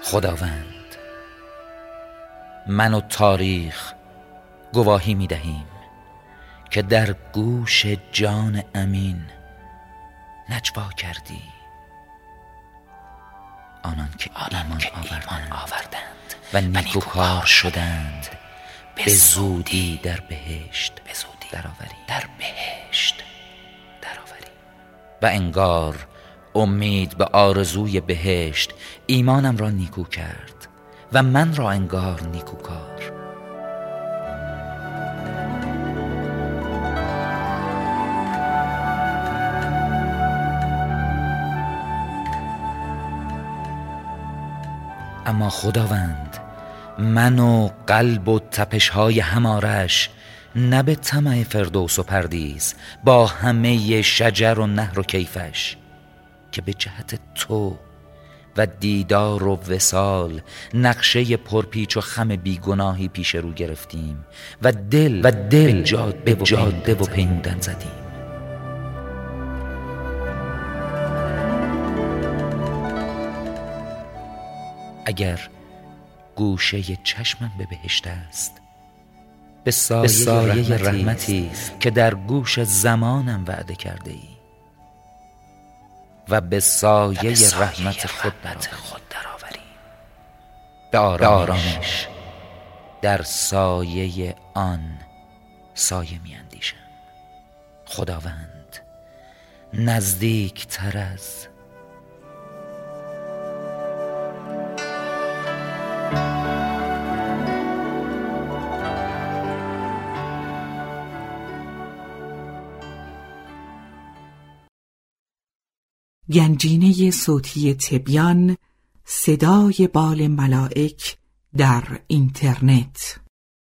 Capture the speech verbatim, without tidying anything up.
خداوند، من و تاریخ گواهی می دهیم که در گوش جان امین نجوا کردی آنان که ایمان آوردند, آوردند و نیکوکار شدند به زودی در بهشت درآوری در بهشت درآوری. و انگار امید به آرزوی بهشت ایمانم را نیکو کرد و من را انگار نیکوکار. اما خداوند، من و قلب و تپش‌های همارش نه به طمع فردوس و پردیس با همه شجر و نهر و کیفش، که به جهت تو و دیدار و وصال نقشه پرپیچ و خم بیگناهی پیش رو گرفتیم و دل و دل جاده و جاده و پیمودن زدیم. اگر گوشه چشمم به بهشت است، به سایه, به سایه رحمتی است که در گوش زمانم وعده کرده ای و به سایه, به سایه رحمت خود درآوریم. به آرامش در سایه آن سایه می اندیشم. خداوند، نزدیک تر از گنجینه صوتی تبیان، صدای بال ملائک در اینترنت.